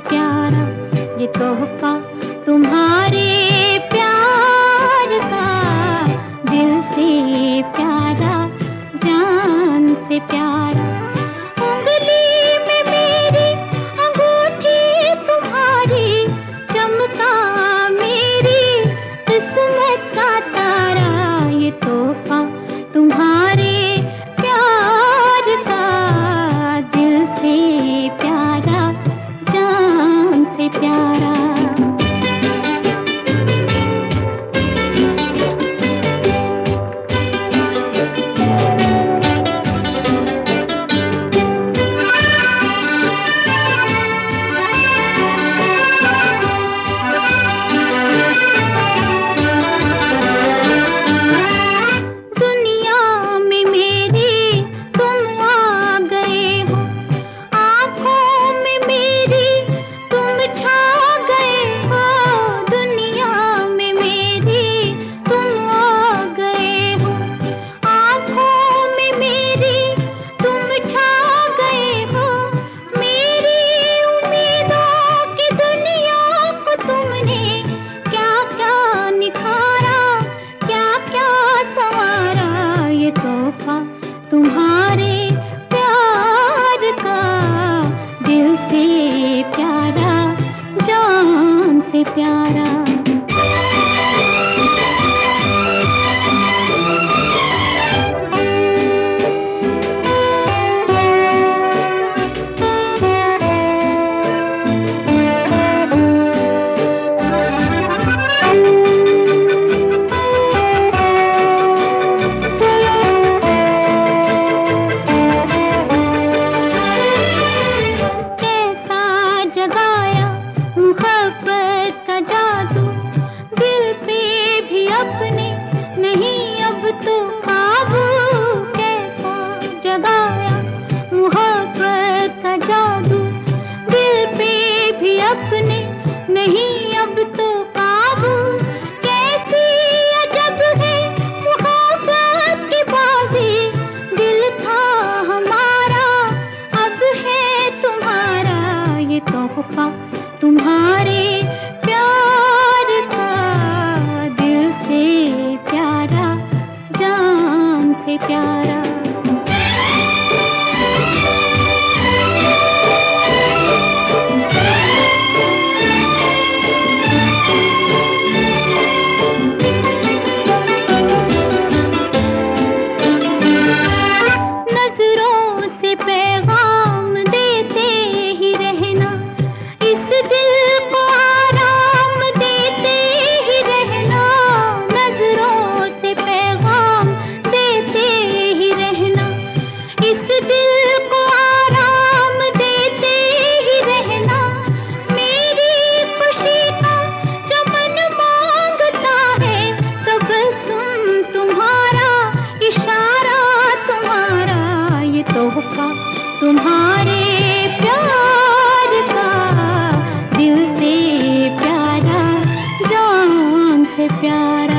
प्यारा ये तोहफा तुम्हारे प्यार का, दिल से प्यारा, जान से प्यारा। उंगली में मेरी अंगूठी तुम्हारी, चमका मेरी किस्मत का तारा, ये तोहफा तुम्हारे प्यार का, दिल से प्यारा, जान से प्यारा। तुम्हारे प्यार का, दिल से प्यारा, जान से प्यारा। जगाया मोहब्बत का जादू, दिल पे भी अपने नहीं अब तो काबू। कैसा जगाया मोहब्बत का जादू, दिल पे भी अपने नहीं अब तो काबू। कैसी अजब है मोहब्बत की बाजी, दिल था हमारा अब है तुम्हारा, ये तोहफा तुम्हारे प्यार का, दिल से प्यारा, जान से प्यारा। नजरों से पैगाम देते ही रहना, इस दिल को आराम देते ही रहना। नजरों से पैगाम देते ही रहना, इस दिल को आराम देते ही रहना। मेरी खुशी का चमन मांगता है तबस्सुम तुम्हारा, इशारा तुम्हारा, ये तोहफा तुम्हारे प्यार का, दिल से प्यारा, जान से प्यारा।